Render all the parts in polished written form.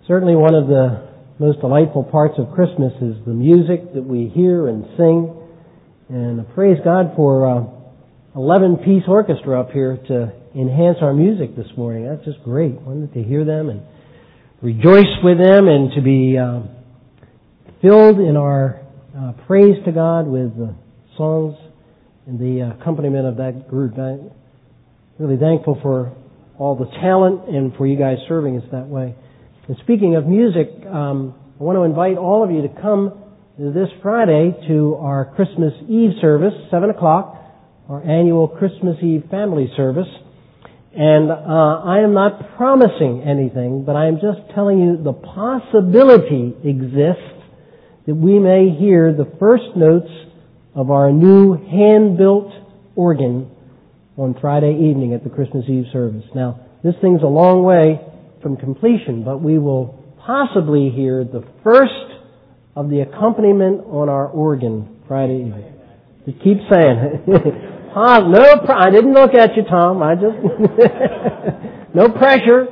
Certainly one of the most delightful parts of Christmas is the music that we hear and sing. And praise God for 11-piece orchestra up here to enhance our music this morning. That's just great. Wanted to hear them and rejoice with them and to be filled in our praise to God with the songs and the accompaniment of that group. I'm really thankful for all the talent and for you guys serving us that way. And speaking of music, I want to invite all of you to come this Friday to our Christmas Eve service, 7 o'clock, our annual Christmas Eve family service. And I am not promising anything, but I am just telling you the possibility exists that we may hear the first notes of our new hand-built organ on Friday evening at the Christmas Eve service. Now, this thing's a long way from completion, but we will possibly hear the first of the accompaniment on our organ Friday evening. You keep saying it. I didn't look at you, Tom. I just no pressure.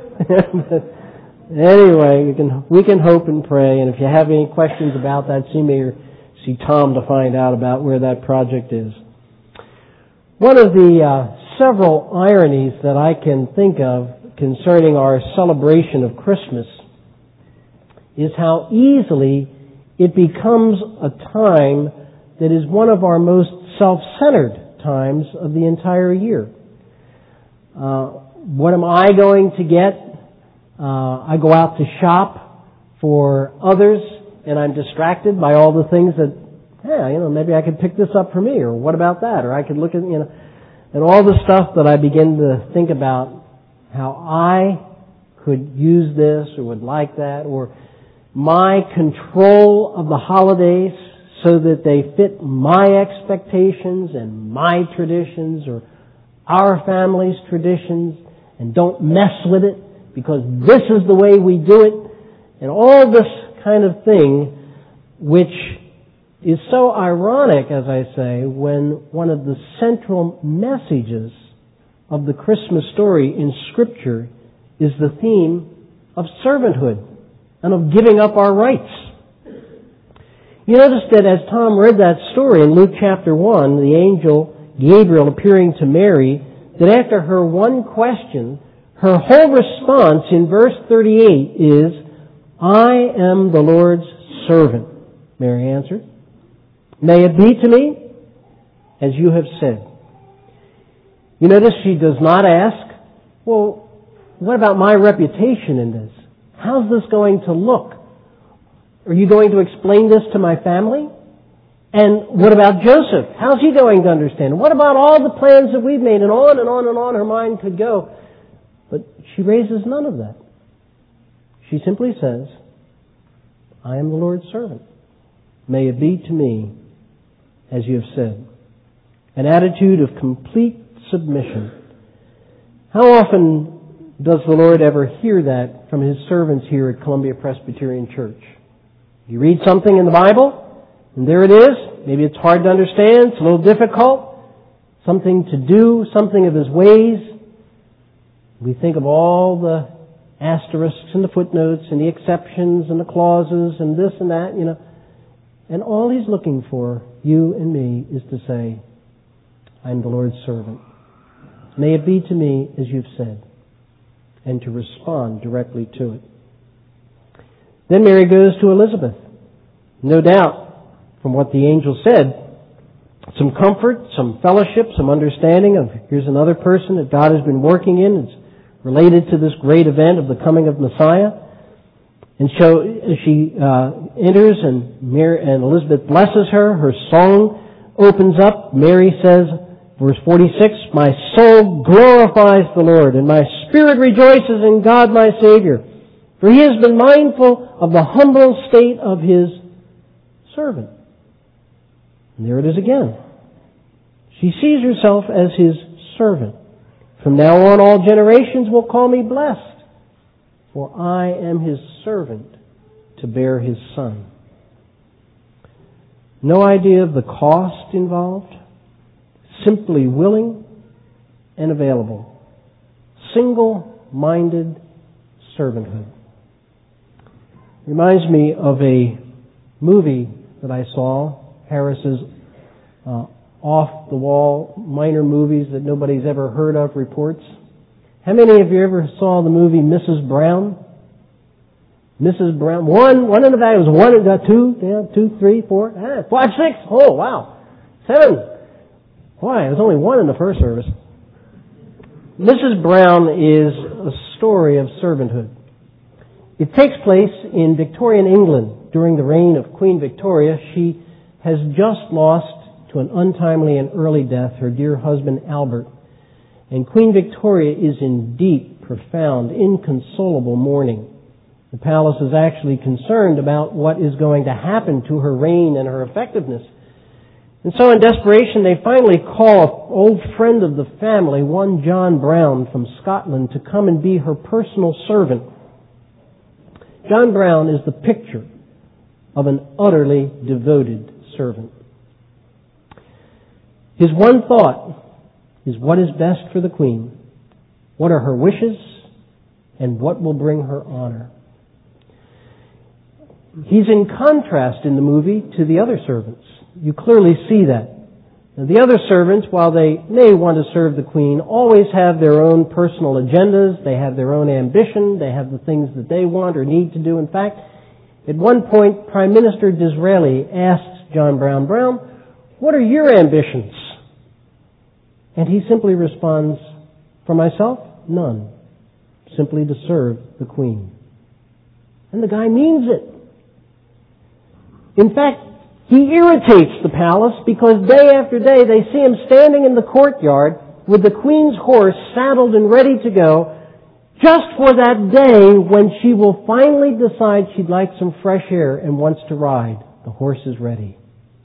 Anyway, we can hope and pray, and if you have any questions about that, see me or see Tom to find out about where that project is. One of the several ironies that I can think of concerning our celebration of Christmas is how easily it becomes a time that is one of our most self-centered times of the entire year. What am I going to get? I go out to shop for others and I'm distracted by all the things that, maybe I could pick this up for me, or what about that? Or I could look at, and all the stuff that I begin to think about how I could use this or would like that, or my control of the holidays so that they fit my expectations and my traditions or our family's traditions, and don't mess with it because this is the way we do it, and all this kind of thing, which is so ironic, as I say, when one of the central messages of the Christmas story in Scripture is the theme of servanthood and of giving up our rights. You notice that as Tom read that story in Luke chapter 1, the angel Gabriel appearing to Mary, that after her one question, her whole response in verse 38 is, "I am the Lord's servant," Mary answered. "May it be to me as you have said." You notice she does not ask, well, what about my reputation in this? How's this going to look? Are you going to explain this to my family? And what about Joseph? How's he going to understand? What about all the plans that we've made? And on and on and on her mind could go. But she raises none of that. She simply says, "I am the Lord's servant. May it be to me as you have said." An attitude of complete submission. How often does the Lord ever hear that from His servants here at Columbia Presbyterian Church? You read something in the Bible, and there it is. Maybe it's hard to understand, it's a little difficult, something to do, something of His ways. We think of all the asterisks and the footnotes and the exceptions and the clauses and this and that, And all He's looking for, you and me, is to say, "I'm the Lord's servant. May it be to me as you've said," and to respond directly to it. Then Mary goes to Elizabeth. No doubt, from what the angel said, some comfort, some fellowship, some understanding of here's another person that God has been working in. It's related to this great event of the coming of Messiah. And so as she enters and Elizabeth blesses her, her song opens up. Mary says, verse 46, "My soul glorifies the Lord, and my spirit rejoices in God my Savior, for He has been mindful of the humble state of His servant." And there it is again. She sees herself as His servant. "From now on all generations will call me blessed, for I am His servant to bear His Son." No idea of the cost involved. Simply willing and available. Single-minded servanthood. Reminds me of a movie that I saw, Harris's off-the-wall minor movies that nobody's ever heard of reports. How many of you ever saw the movie Mrs. Brown? Mrs. Brown. One in the back. It was 2, 3, 4, 5, 6. Oh, wow. 7. Why? It was only 1 in the first service. Mrs. Brown is a story of servanthood. It takes place in Victorian England during the reign of Queen Victoria. She has just lost to an untimely and early death her dear husband Albert. And Queen Victoria is in deep, profound, inconsolable mourning. The palace is actually concerned about what is going to happen to her reign and her effectiveness. And so in desperation, they finally call an old friend of the family, one John Brown from Scotland, to come and be her personal servant. John Brown is the picture of an utterly devoted servant. His one thought is what is best for the Queen, what are her wishes, and what will bring her honor. He's in contrast in the movie to the other servants. You clearly see that. Now, the other servants, while they may want to serve the Queen, always have their own personal agendas, they have their own ambition, they have the things that they want or need to do. In fact, at one point, Prime Minister Disraeli asks John Brown, what are your ambitions? And he simply responds, for myself, none. Simply to serve the Queen. And the guy means it. In fact, he irritates the palace because day after day they see him standing in the courtyard with the Queen's horse saddled and ready to go just for that day when she will finally decide she'd like some fresh air and wants to ride. The horse is ready.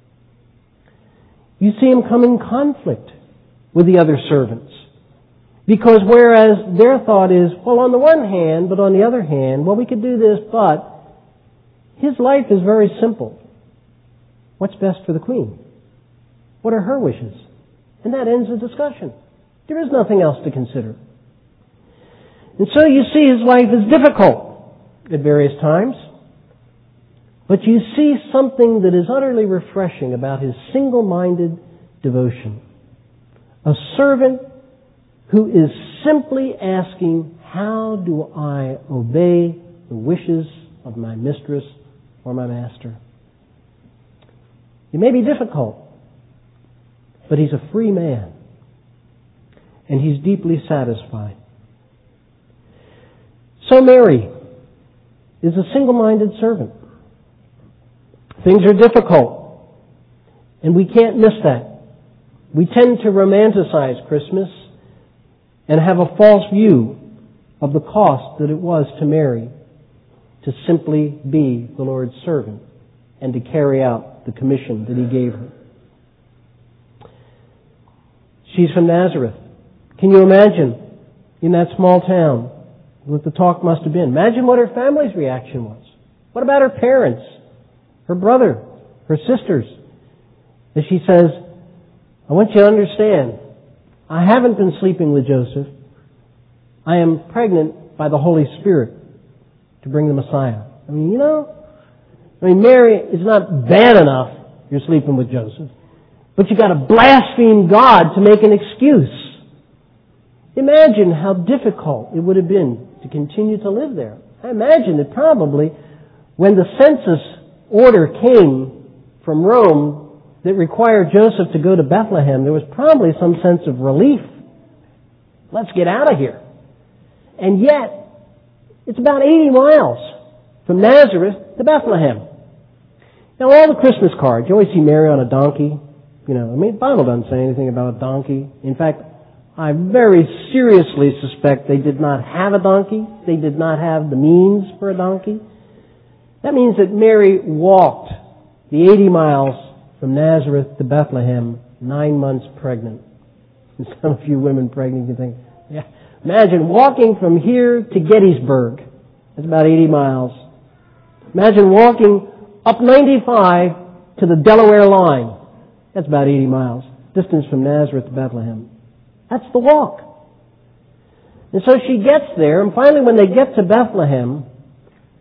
You see him come in conflict with the other servants. Because whereas their thought is, well, on the one hand, but on the other hand, well, we could do this, but his life is very simple. What's best for the Queen? What are her wishes? And that ends the discussion. There is nothing else to consider. And so you see his life is difficult at various times. But you see something that is utterly refreshing about his single-minded devotion. A servant who is simply asking, how do I obey the wishes of my mistress or my master? It may be difficult, but he's a free man, and he's deeply satisfied. So Mary is a single-minded servant. Things are difficult, and we can't miss that. We tend to romanticize Christmas and have a false view of the cost that it was to Mary to simply be the Lord's servant and to carry out the commission that He gave her. She's from Nazareth. Can you imagine in that small town what the talk must have been? Imagine what her family's reaction was. What about her parents, her brother, her sisters? As she says, I want you to understand, I haven't been sleeping with Joseph. I am pregnant by the Holy Spirit to bring the Messiah. Mary, it's not bad enough you're sleeping with Joseph, but you got to blaspheme God to make an excuse. Imagine how difficult it would have been to continue to live there. I imagine that probably when the census order came from Rome that required Joseph to go to Bethlehem, there was probably some sense of relief. Let's get out of here. And yet, it's about 80 miles from Nazareth to Bethlehem. Now, all the Christmas cards, you always see Mary on a donkey. The Bible doesn't say anything about a donkey. In fact, I very seriously suspect they did not have a donkey. They did not have the means for a donkey. That means that Mary walked the 80 miles from Nazareth to Bethlehem, 9 months pregnant. And some of you women pregnant, you think, yeah, imagine walking from here to Gettysburg. That's about 80 miles. Imagine walking up 95 to the Delaware line. That's about 80 miles. Distance from Nazareth to Bethlehem. That's the walk. And so she gets there, and finally when they get to Bethlehem,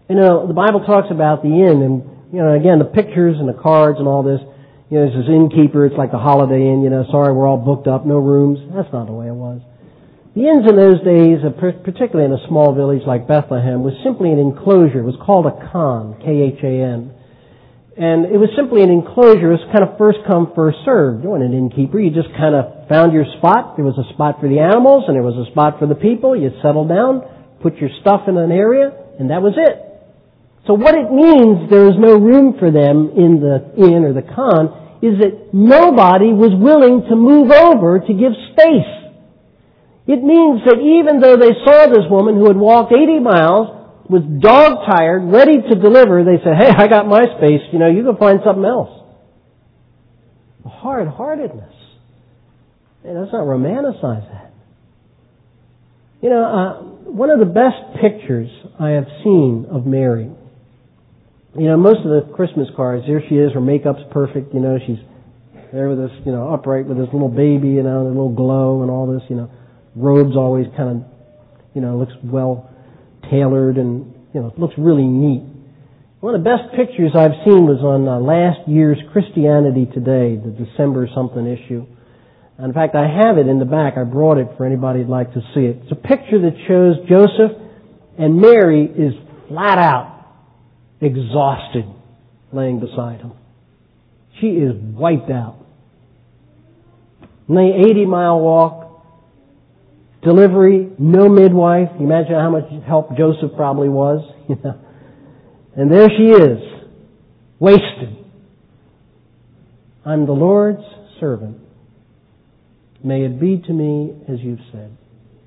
You know, the Bible talks about the inn, and, you know, again, the pictures and the cards and all this. You know, there's this innkeeper, it's like the Holiday Inn, you know, sorry, we're all booked up, no rooms. That's not the way it was. The inns in those days, particularly in a small village like Bethlehem, was simply an enclosure. It was called a khan, K-H-A-N. And it was simply an enclosure. It was kind of first come, first served. You weren't an innkeeper. You just kind of found your spot. There was a spot for the animals, and there was a spot for the people. You settled down, put your stuff in an area, and that was it. So what it means there is no room for them in the inn or the khan is that nobody was willing to move over to give space. It means that even though they saw this woman who had walked 80 miles, was dog-tired, ready to deliver, they said, hey, I got my space, you know, you can find something else. Hard-heartedness. Hey, let's not romanticize that. You know, one of the best pictures I have seen of Mary, you know, most of the Christmas cards, there she is, her makeup's perfect, you know, she's there with this, you know, upright with this little baby, you know, the little glow and all this, you know, robes always kind of, you know, looks well tailored and, you know, looks really neat. One of the best pictures I've seen was on last year's Christianity Today, the December something issue. In fact, I have it in the back. I brought it for anybody who'd like to see it. It's a picture that shows Joseph and Mary is flat out exhausted laying beside him. She is wiped out. And the 80-mile walk, delivery, no midwife. You imagine how much help Joseph probably was. And there she is, wasted. I'm the Lord's servant. May it be to me as you've said.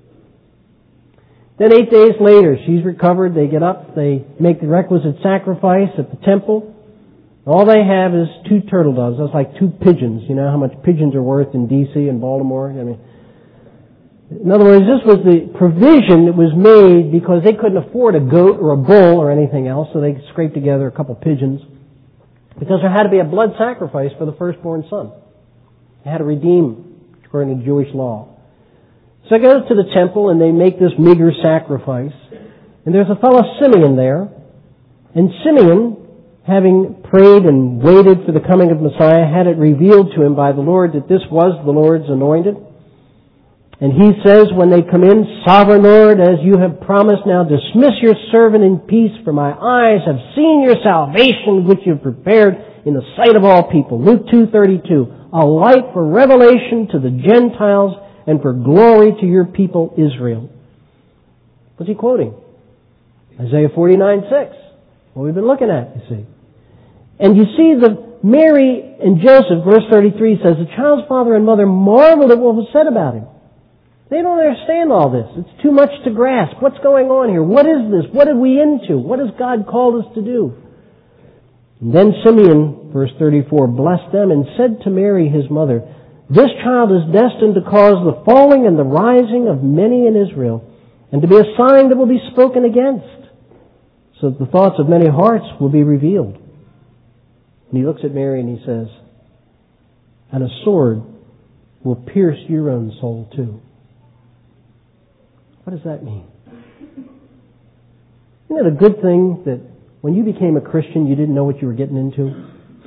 Then 8 days later, she's recovered. They get up. They make the requisite sacrifice at the temple. All they have is 2 turtle doves. That's like 2 pigeons. You know how much pigeons are worth in D.C. and Baltimore? I mean, in other words, this was the provision that was made because they couldn't afford a goat or a bull or anything else, so they scraped together a couple pigeons. Because there had to be a blood sacrifice for the firstborn son. They had to redeem, according to Jewish law. So they go to the temple and they make this meager sacrifice. And there's a fellow Simeon there. And Simeon, having prayed and waited for the coming of Messiah, had it revealed to him by the Lord that this was the Lord's anointed. And he says when they come in, Sovereign Lord, as you have promised, now dismiss your servant in peace, for my eyes have seen your salvation, which you have prepared in the sight of all people. Luke 2:32, a light for revelation to the Gentiles and for glory to your people Israel. What's he quoting? Isaiah 49:6. What we've been looking at, you see. And you see that Mary and Joseph, verse 33 says, the child's father and mother marveled at what was said about him. They don't understand all this. It's too much to grasp. What's going on here? What is this? What are we into? What has God called us to do? And then Simeon, verse 34, blessed them and said to Mary, his mother, this child is destined to cause the falling and the rising of many in Israel, and to be a sign that will be spoken against, so that the thoughts of many hearts will be revealed. And he looks at Mary and he says, and a sword will pierce your own soul too. What does that mean? Isn't it a good thing that when you became a Christian, you didn't know what you were getting into?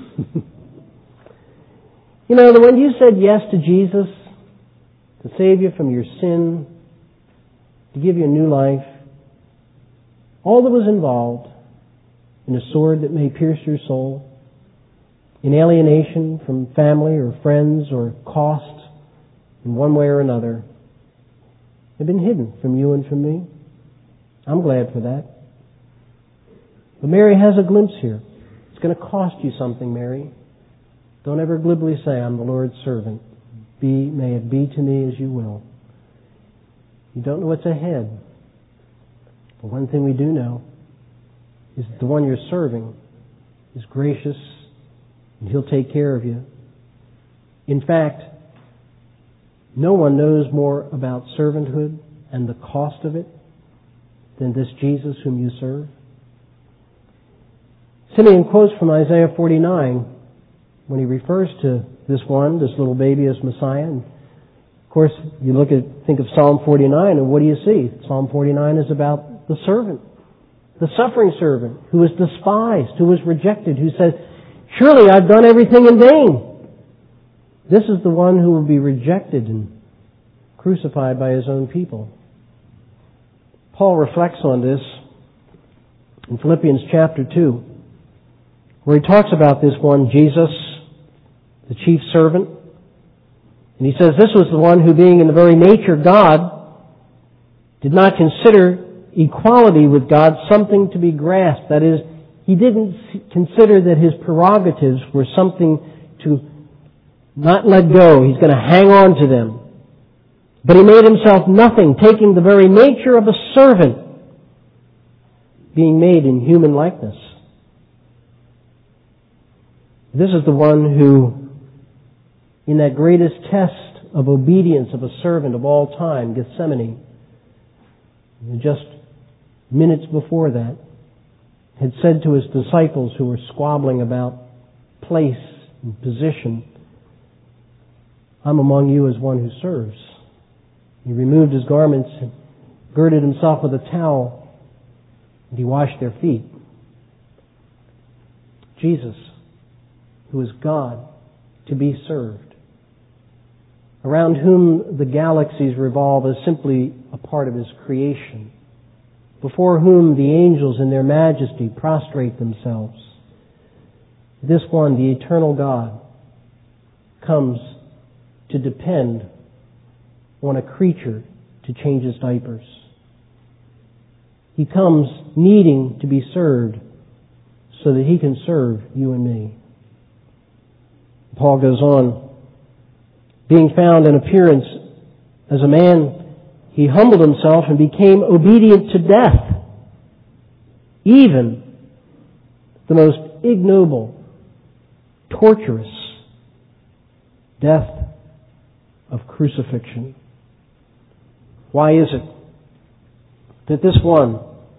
You know, that when you said yes to Jesus, to save you from your sin, to give you a new life, all that was involved in a sword that may pierce your soul, in alienation from family or friends or cost in one way or another, had been hidden from you and from me. I'm glad for that. But Mary has a glimpse here. It's going to cost you something, Mary. Don't ever glibly say, I'm the Lord's servant. May it be to me as you will. You don't know what's ahead. But one thing we do know is that the one you're serving is gracious and He'll take care of you. In fact, no one knows more about servanthood and the cost of it than this Jesus whom you serve. Simeon quotes from Isaiah 49 when he refers to this little baby as Messiah. And of course, you think of Psalm 49, and what do you see? Psalm 49 is about the servant. The suffering servant who was despised, who was rejected, who said, "Surely I've done everything in vain." This is the one who will be rejected and crucified by his own people. Paul reflects on this in Philippians chapter 2, where he talks about this one, Jesus, the chief servant. And he says this was the one who, being in the very nature God, did not consider equality with God something to be grasped. That is, he didn't consider that his prerogatives were something to not let go. He's going to hang on to them. But he made himself nothing, taking the very nature of a servant, being made in human likeness. This is the one who, in that greatest test of obedience of a servant of all time, Gethsemane, just minutes before that, had said to his disciples who were squabbling about place and position, "I'm among you as one who serves." He removed his garments and girded himself with a towel, and he washed their feet. Jesus, who is God, to be served, around whom the galaxies revolve as simply a part of his creation, before whom the angels in their majesty prostrate themselves. This one, the eternal God, comes to depend on a creature to change his diapers. He comes needing to be served so that he can serve you and me. Paul goes on, being found in appearance as a man, he humbled himself and became obedient to death, even the most ignoble, torturous death of crucifixion. Why is it that this one,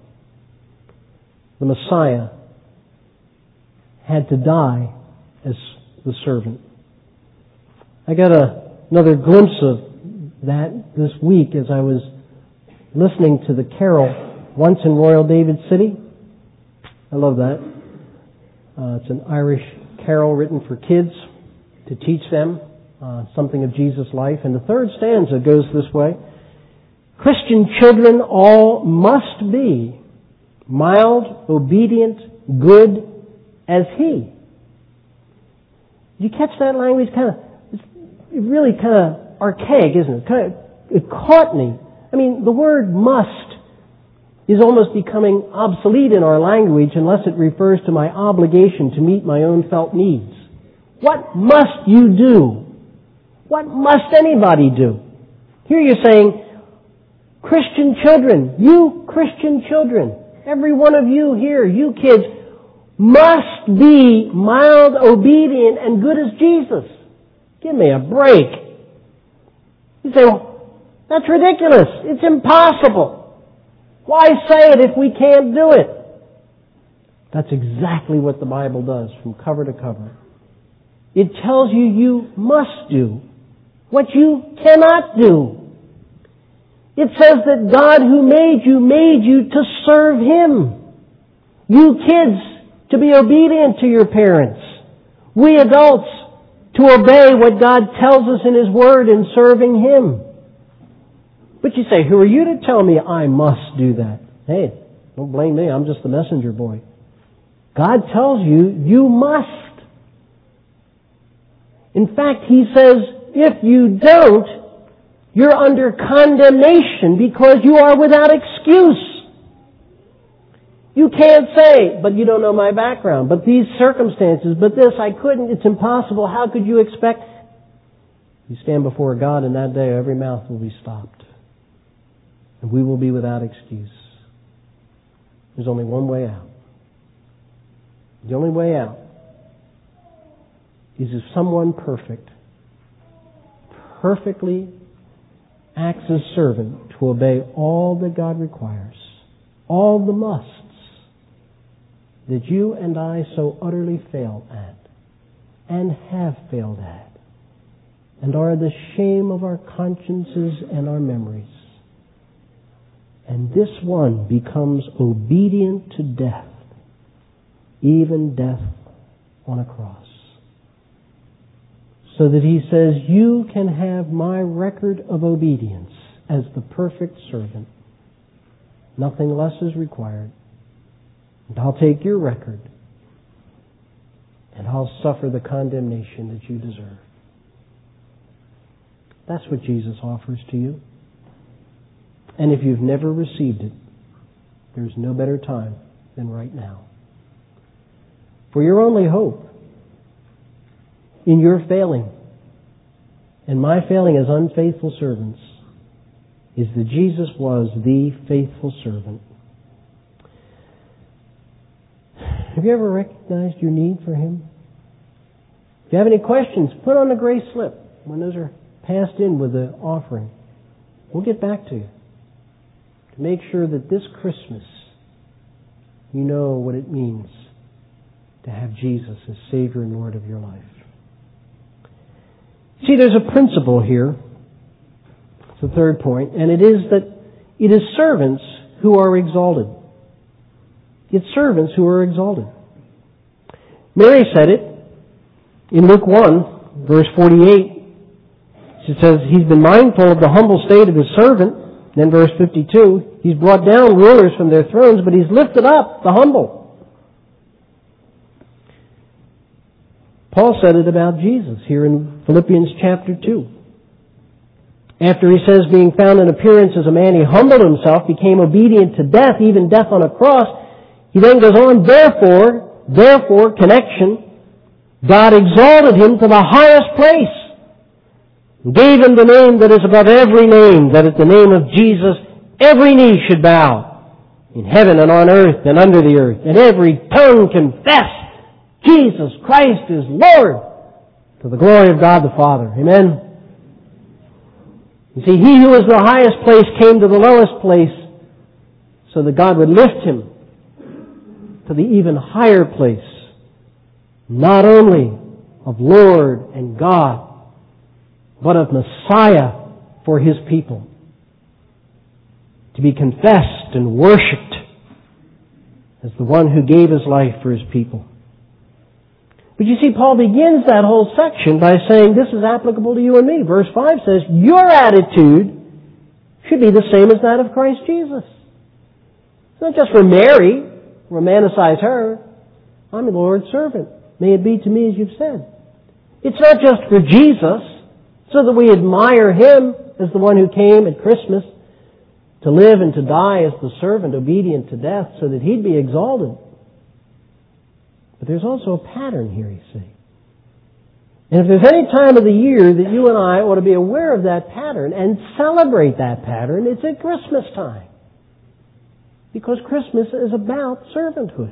the Messiah, had to die as the servant? I got another glimpse of that this week as I was listening to the carol, Once in Royal David City. I love that. It's an Irish carol written for kids to teach them something of Jesus' life. And the third stanza goes this way: Christian children all must be mild, obedient, good as He. You catch that language? It's really kind of archaic, isn't it? It caught me. I mean, the word must is almost becoming obsolete in our language unless it refers to my obligation to meet my own felt needs. What must you do? What must anybody do? Here you're saying, Christian children, you Christian children, every one of you here, you kids, must be mild, obedient, and good as Jesus. Give me a break. You say, well, that's ridiculous. It's impossible. Why say it if we can't do it? That's exactly what the Bible does from cover to cover. It tells you you must do what you cannot do. It says that God who made you to serve Him. You kids, to be obedient to your parents. We adults, to obey what God tells us in His Word in serving Him. But you say, who are you to tell me I must do that? Hey, don't blame me, I'm just the messenger boy. God tells you, you must. In fact, He says, if you don't, you're under condemnation because you are without excuse. You can't say, but you don't know my background, but these circumstances, but this, I couldn't, it's impossible, how could you expect? You stand before God and that day every mouth will be stopped. And we will be without excuse. There's only one way out. The only way out is if someone perfectly acts as servant to obey all that God requires, all the musts that you and I so utterly fail at and have failed at and are the shame of our consciences and our memories. And this one becomes obedient to death, even death on a cross. So that he says, you can have my record of obedience as the perfect servant. Nothing less is required. And I'll take your record, and I'll suffer the condemnation that you deserve. That's what Jesus offers to you. And if you've never received it, there's no better time than right now. For your only hope in your failing and my failing as unfaithful servants is that Jesus was the faithful servant. Have you ever recognized your need for Him? If you have any questions, put on the gray slip when those are passed in with the offering. We'll get back to you to make sure that this Christmas you know what it means to have Jesus as Savior and Lord of your life. See, there's a principle here. It's the third point, and it is that it is servants who are exalted. It's servants who are exalted. Mary said it in Luke 1, verse 48. She says, He's been mindful of the humble state of His servant. Then verse 52, He's brought down rulers from their thrones, but He's lifted up the humble. Paul said it about Jesus here in Philippians chapter 2. After he says, being found in appearance as a man, He humbled Himself, became obedient to death, even death on a cross. He then goes on, therefore, connection, God exalted Him to the highest place, gave Him the name that is above every name, that at the name of Jesus every knee should bow, in heaven and on earth and under the earth, and every tongue confess Jesus Christ is Lord, to the glory of God the Father. Amen. You see, He who is the highest place came to the lowest place so that God would lift Him to the even higher place, not only of Lord and God, but of Messiah for His people, to be confessed and worshipped as the one who gave His life for His people. But you see, Paul begins that whole section by saying this is applicable to you and me. Verse 5 says, your attitude should be the same as that of Christ Jesus. It's not just for Mary, romanticize her. I'm the Lord's servant. May it be to me as you've said. It's not just for Jesus, so that we admire Him as the one who came at Christmas to live and to die as the servant, obedient to death, so that He'd be exalted. But there's also a pattern here, you see. And if there's any time of the year that you and I ought to be aware of that pattern and celebrate that pattern, it's at Christmas time. Because Christmas is about servanthood.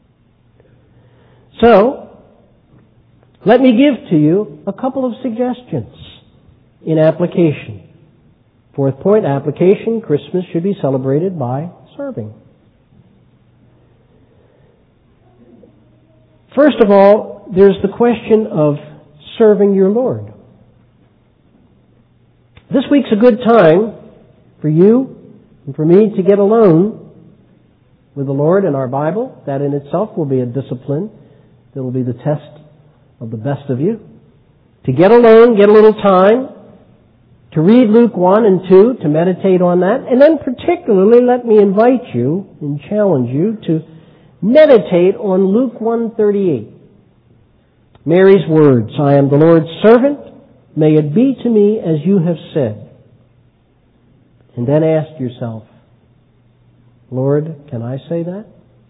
So, let me give to you a couple of suggestions in application. Fourth point, application. Christmas should be celebrated by serving. First of all, there's the question of serving your Lord. This week's a good time for you and for me to get alone with the Lord and our Bible. That in itself will be a discipline that will be the test of the best of you. To get alone, get a little time, to read Luke 1 and 2, to meditate on that, and then particularly let me invite you and challenge you to meditate on Luke 1:38. Mary's words, I am the Lord's servant, may it be to me as you have said. And then ask yourself, Lord, can I say that?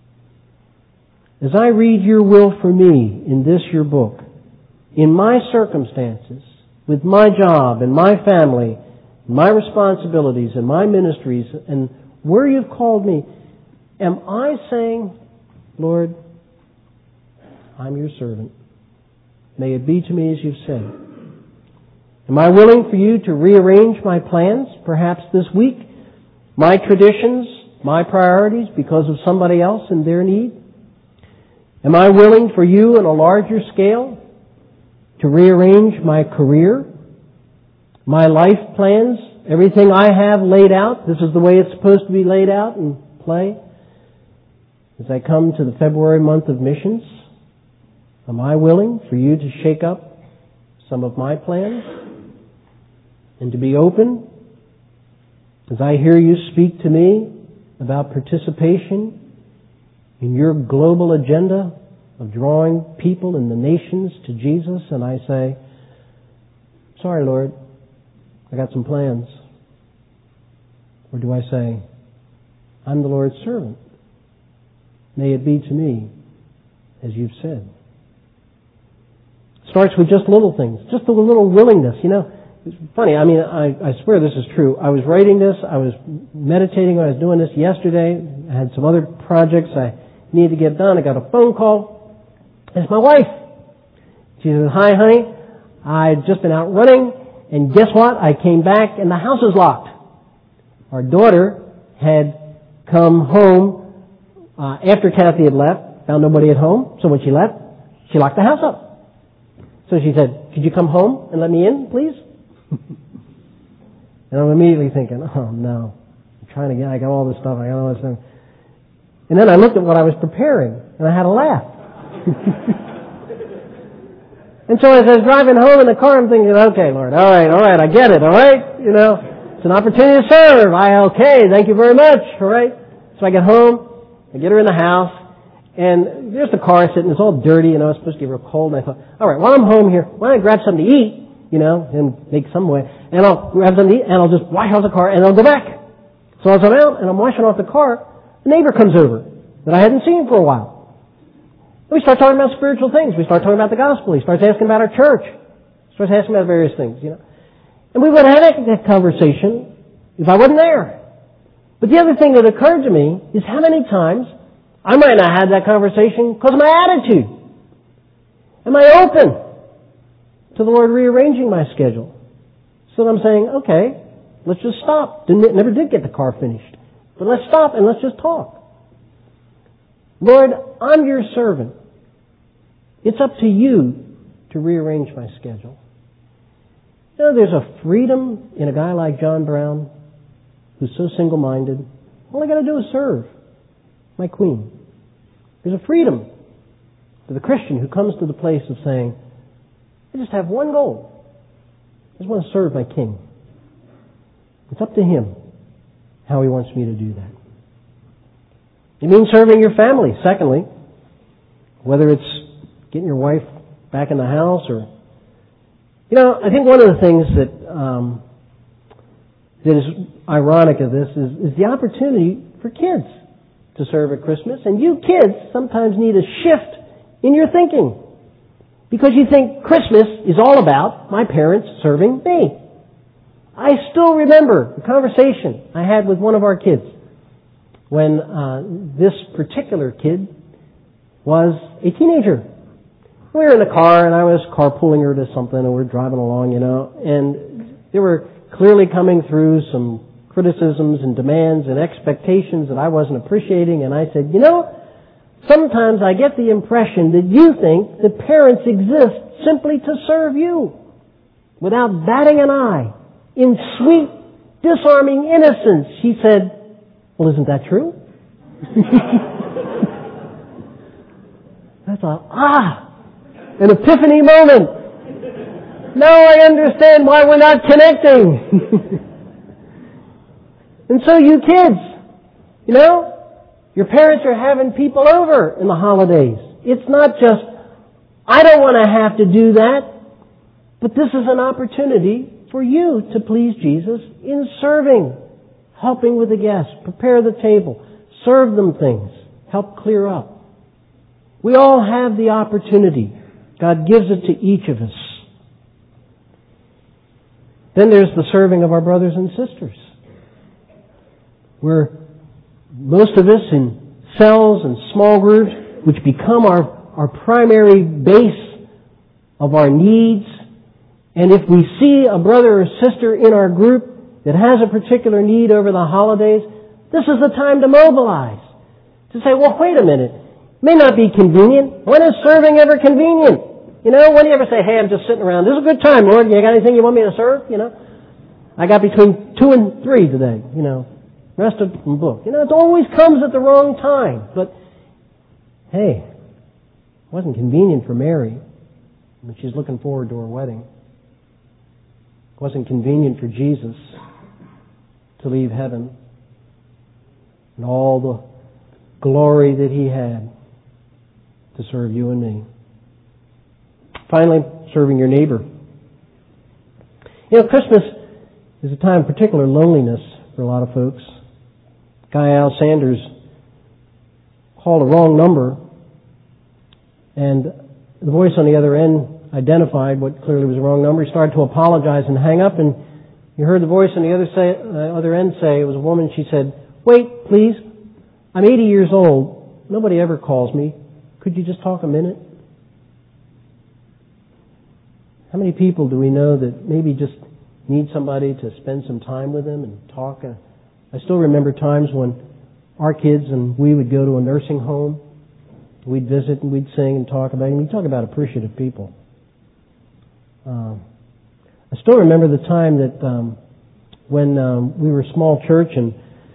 As I read your will for me in this your book, in my circumstances, with my job and my family, my responsibilities and my ministries and where you've called me, am I saying, Lord, I'm your servant. May it be to me as you've said. Am I willing for you to rearrange my plans, perhaps this week, my traditions, my priorities, because of somebody else and their need? Am I willing for you on a larger scale to rearrange my career, my life plans everything I have laid out, this is the way it's supposed to be laid out and play. As I come to the February month of missions, am I willing for you to shake up some of my plans and to be open as I hear you speak to me about participation in your global agenda of drawing people in the nations to Jesus, and I say, sorry, Lord, I got some plans? Or do I say, I'm the Lord's servant. May it be to me as you've said. It starts with just little things, just a little willingness. You know, it's funny, I swear this is true. I was writing this, I was meditating when I was doing this yesterday. I had some other projects I needed to get done. I got a phone call. It's my wife. She says, hi, honey. I'd just been out running, and guess what? I came back, and the house is locked. Our daughter had come home after Kathy had left, found nobody at home, so when she left, she locked the house up. So she said, could you come home and let me in, please? And I'm immediately thinking, oh no, I got all this stuff, I got all this stuff. And then I looked at what I was preparing, and I had a laugh. And so as I was driving home in the car, I'm thinking, okay, Lord, all right, I get it, all right? You know, it's an opportunity to serve. Okay, thank you very much, all right? So I get home, I get her in the house, and there's the car sitting, it's all dirty, you know, it's supposed to get real cold, and I thought, all right, while I'm home here, why don't I grab something to eat, you know, and make some way, and I'll grab something to eat, and I'll just wash off the car, and I'll go back. So as I'm out, and I'm washing off the car, a neighbor comes over that I hadn't seen for a while. We start talking about spiritual things. We start talking about the gospel. He starts asking about our church. He starts asking about various things, you know. And we would have had that conversation if I wasn't there. But the other thing that occurred to me is how many times I might not have had that conversation because of my attitude. Am I open to the Lord rearranging my schedule? So I'm saying, okay, let's just stop. Never did get the car finished. But let's stop and let's just talk. Lord, I'm your servant. It's up to you to rearrange my schedule. You know, there's a freedom in a guy like John Brown who's so single-minded. All I got to do is serve my queen. There's a freedom for the Christian who comes to the place of saying, I just have one goal. I just want to serve my king. It's up to him how he wants me to do that. It means serving your family, secondly. Whether it's getting your wife back in the house or... You know, I think one of the things that is ironic of this is the opportunity for kids to serve at Christmas. And you kids sometimes need a shift in your thinking. Because you think Christmas is all about my parents serving me. I still remember the conversation I had with one of our kids when this particular kid was a teenager. We were in the car, and I was carpooling her to something, and we were driving along, you know, and there were clearly coming through some criticisms and demands and expectations that I wasn't appreciating, and I said, you know, sometimes I get the impression that you think that parents exist simply to serve you without batting an eye. In sweet, disarming innocence, she said, well, isn't that true? I thought, an epiphany moment. Now I understand why we're not connecting. And so you kids, you know, your parents are having people over in the holidays. It's not just, I don't want to have to do that, but this is an opportunity for you to please Jesus in serving, helping with the guests, prepare the table, serve them things, help clear up. We all have the opportunity. God gives it to each of us. Then there's the serving of our brothers and sisters. We're, most of us, in cells and small groups, which become our primary base of our needs. And if we see a brother or sister in our group that has a particular need over the holidays, this is the time to mobilize. To say, well, wait a minute. It may not be convenient. When is serving ever convenient? You know, when do you ever say, hey, I'm just sitting around. This is a good time, Lord. You got anything you want me to serve? You know? I got between 2 and 3 today, rest of the book. It always comes at the wrong time. But, hey, it wasn't convenient for Mary when she's looking forward to her wedding. It wasn't convenient for Jesus to leave heaven and all the glory that He had to serve you and me. Finally, serving your neighbor. Christmas is a time of particular loneliness for a lot of folks. Guy Al Sanders called a wrong number, and the voice on the other end identified what clearly was a wrong number. He started to apologize and hang up, and you heard the voice on the other end say, it was a woman, she said, "Wait, please. I'm 80 years old. Nobody ever calls me. Could you just talk a minute?" How many people do we know that maybe just need somebody to spend some time with them and talk? I still remember times when our kids and we would go to a nursing home. We'd visit and we'd sing and talk about it. And we talk about appreciative people. I still remember the time that when we were a small church and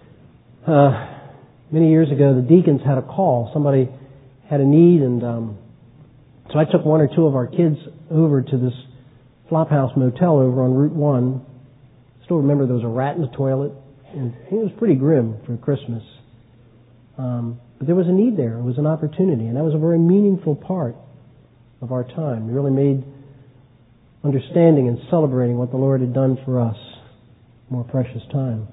many years ago the deacons had a call. Somebody had a need, and so I took 1 or 2 of our kids over to this Flophouse Motel over on Route 1. I still remember there was a rat in the toilet, and it was pretty grim for Christmas. But there was a need there. It was an opportunity, and that was a very meaningful part of our time. It really made understanding and celebrating what the Lord had done for us a more precious time.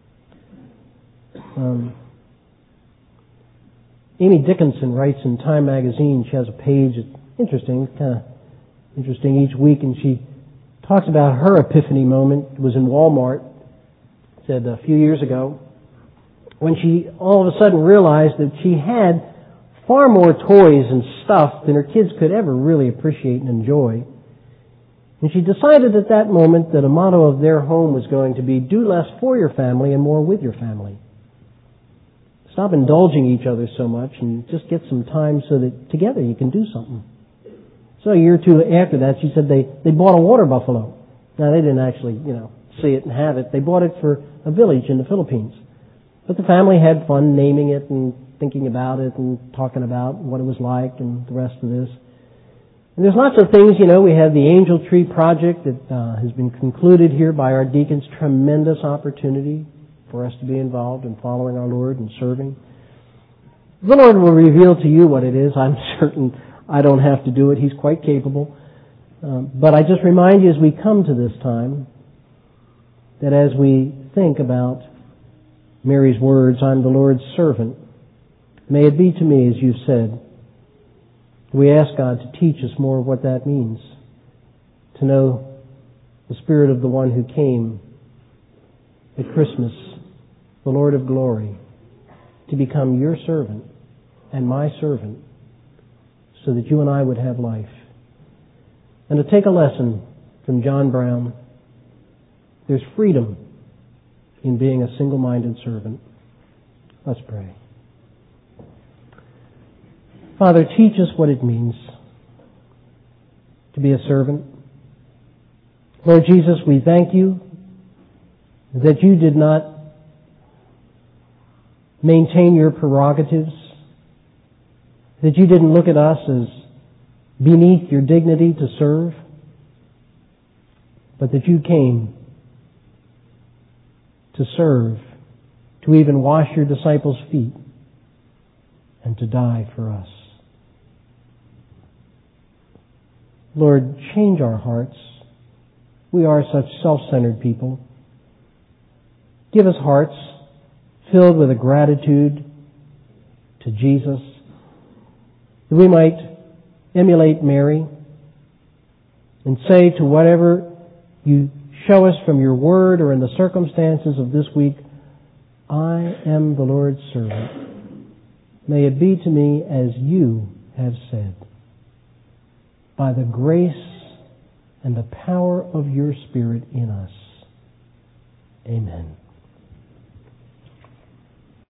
Amy Dickinson writes in Time magazine. She has a page that's interesting, kind of interesting each week, and she talks about her epiphany moment. It was in Walmart, said a few years ago, when she all of a sudden realized that she had far more toys and stuff than her kids could ever really appreciate and enjoy. And she decided at that moment that a motto of their home was going to be, do less for your family and more with your family. Stop indulging each other so much and just get some time so that together you can do something. So a year or 2 after that, she said they bought a water buffalo. Now, they didn't actually, see it and have it. They bought it for a village in the Philippines. But the family had fun naming it and thinking about it and talking about what it was like and the rest of this. And there's lots of things, we have the Angel Tree Project that has been concluded here by our deacons. Tremendous opportunity for us to be involved in following our Lord and serving. The Lord will reveal to you what it is. I'm certain I don't have to do it. He's quite capable. But I just remind you as we come to this time that as we think about Mary's words, I'm the Lord's servant, may it be to me as you've said. We ask God to teach us more of what that means, to know the Spirit of the one who came at Christmas, the Lord of glory, to become your servant and my servant, so that you and I would have life. And to take a lesson from John Brown, there's freedom in being a single-minded servant. Let's pray. Father, teach us what it means to be a servant. Lord Jesus, we thank you that you did not maintain your prerogatives, that you didn't look at us as beneath your dignity to serve, but that you came to serve, to even wash your disciples' feet, and to die for us. Lord, change our hearts. We are such self-centered people. Give us hearts filled with a gratitude to Jesus, that we might emulate Mary and say to whatever you show us from your word or in the circumstances of this week, I am the Lord's servant. May it be to me as you have said, by the grace and the power of your Spirit in us. Amen.